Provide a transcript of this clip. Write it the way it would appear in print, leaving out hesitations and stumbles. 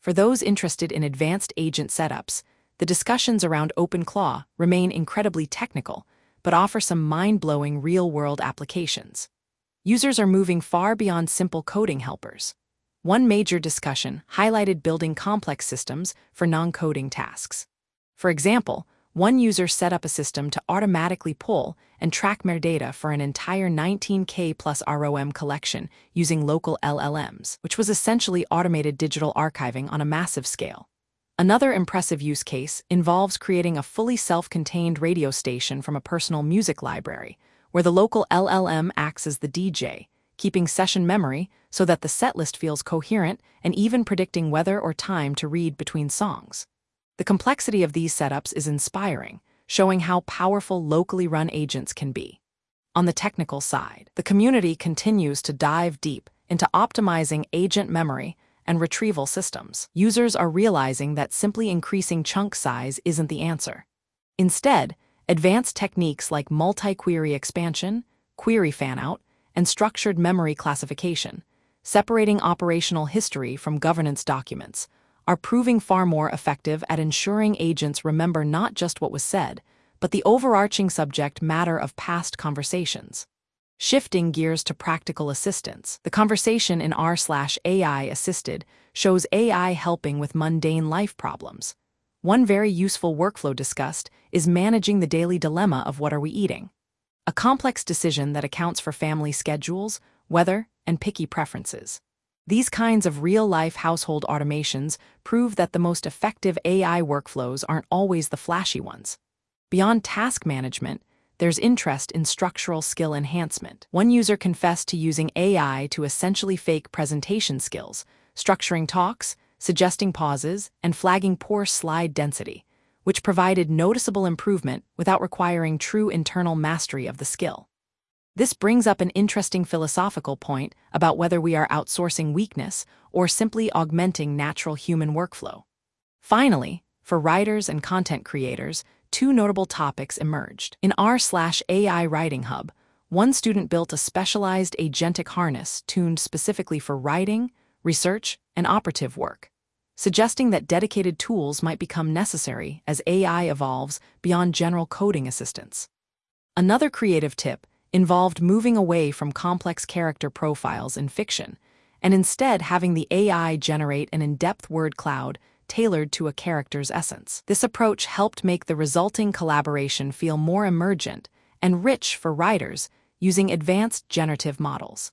For those interested in advanced agent setups, the discussions around OpenClaw remain incredibly technical, but offer some mind-blowing real-world applications. Users are moving far beyond simple coding helpers. One major discussion highlighted building complex systems for non-coding tasks. For example, one user set up a system to automatically pull and track metadata for an entire 19K plus ROM collection using local LLMs, which was essentially automated digital archiving on a massive scale. Another impressive use case involves creating a fully self-contained radio station from a personal music library, where the local LLM acts as the DJ, keeping session memory so that the setlist feels coherent and even predicting whether or time to read between songs. The complexity of these setups is inspiring, showing how powerful locally run agents can be. On the technical side, the community continues to dive deep into optimizing agent memory and retrieval systems. Users are realizing that simply increasing chunk size isn't the answer. Instead, advanced techniques like multi-query expansion, query fanout, and structured memory classification, separating operational history from governance documents, are proving far more effective at ensuring agents remember not just what was said, but the overarching subject matter of past conversations. Shifting gears to practical assistance, the conversation in r/AI Assisted shows AI helping with mundane life problems. One very useful workflow discussed is managing the daily dilemma of what are we eating, a complex decision that accounts for family schedules, weather, and picky preferences. These kinds of real-life household automations prove that the most effective AI workflows aren't always the flashy ones. Beyond task management, there's interest in structural skill enhancement. One user confessed to using AI to essentially fake presentation skills, structuring talks, suggesting pauses, and flagging poor slide density, which provided noticeable improvement without requiring true internal mastery of the skill. This brings up an interesting philosophical point about whether we are outsourcing weakness or simply augmenting natural human workflow. Finally, for writers and content creators, two notable topics emerged. In r/AI Writing Hub, one student built a specialized agentic harness tuned specifically for writing, research, and operative work, suggesting that dedicated tools might become necessary as AI evolves beyond general coding assistance. Another creative tip involved moving away from complex character profiles in fiction and instead having the AI generate an in-depth word cloud tailored to a character's essence. This approach helped make the resulting collaboration feel more emergent and rich for writers using advanced generative models.